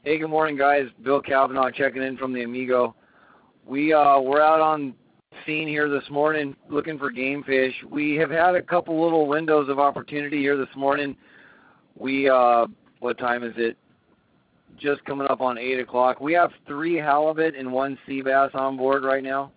Hey, good morning, guys. Bill Cavanaugh checking in from the Amigo. We're out on scene here this morning looking for game fish. We have had a couple little windows of opportunity here this morning. What time is it? Just coming up on 8 o'clock. We have 3 halibut and 1 sea bass on board right now.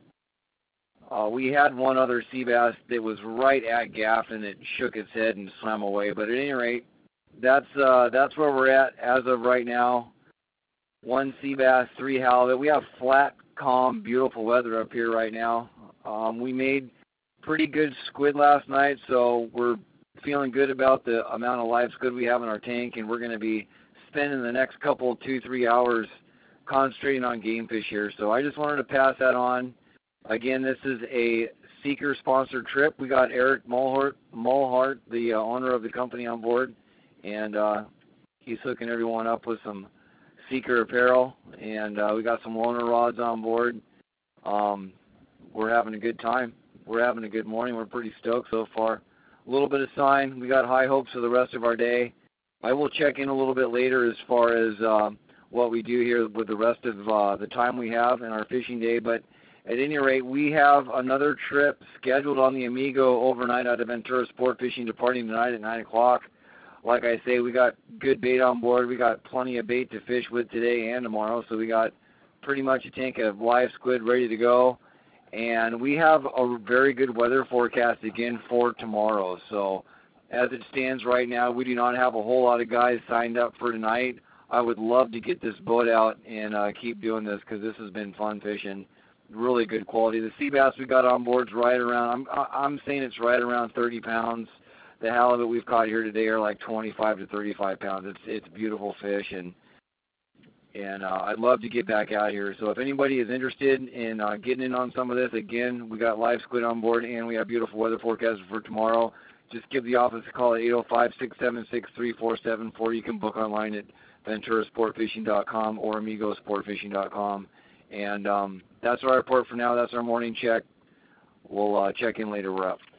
We had one other sea bass that was right at gaff and it shook its head and swam away. But at any rate, that's where we're at as of right now. 1 sea bass, 3 halibut. We have flat, calm, beautiful weather up here right now. We made pretty good squid last night, so we're feeling good about the amount of live squid we have in our tank, and we're going to be spending the next couple, 2-3 hours concentrating on game fish here. So I just wanted to pass that on. Again, this is a Seeker-sponsored trip. We got Eric Mulhart, the owner of the company, on board, and he's hooking everyone up with some Seeker apparel, and we got some loaner rods on board. We're having a good time. We're having a good morning. We're pretty stoked so far. A little bit of sign. We got high hopes for the rest of our day. I will check in a little bit later as far as what we do here with the rest of the time we have in our fishing day, but at any rate, we have another trip scheduled on the Amigo overnight out of Ventura Sport Fishing, departing tonight at 9 o'clock. Like I say, we got good bait on board. We got plenty of bait to fish with today and tomorrow, so we got pretty much a tank of live squid ready to go. And we have a very good weather forecast again for tomorrow. So as it stands right now, we do not have a whole lot of guys signed up for tonight. I would love to get this boat out and keep doing this because this has been fun fishing. Really good quality. The sea bass we got on board is right around, I'm saying it's right around 30 pounds. The halibut we've caught here today are like 25 to 35 pounds. It's beautiful fish, and I'd love to get back out here. So if anybody is interested in getting in on some of this, again, we got live squid on board, and we have beautiful weather forecast for tomorrow. Just give the office a call at 805-676-3474. You can book online at VenturaSportFishing.com or AmigoSportFishing.com. And that's our report for now. That's our morning check. We'll check in later. We're up.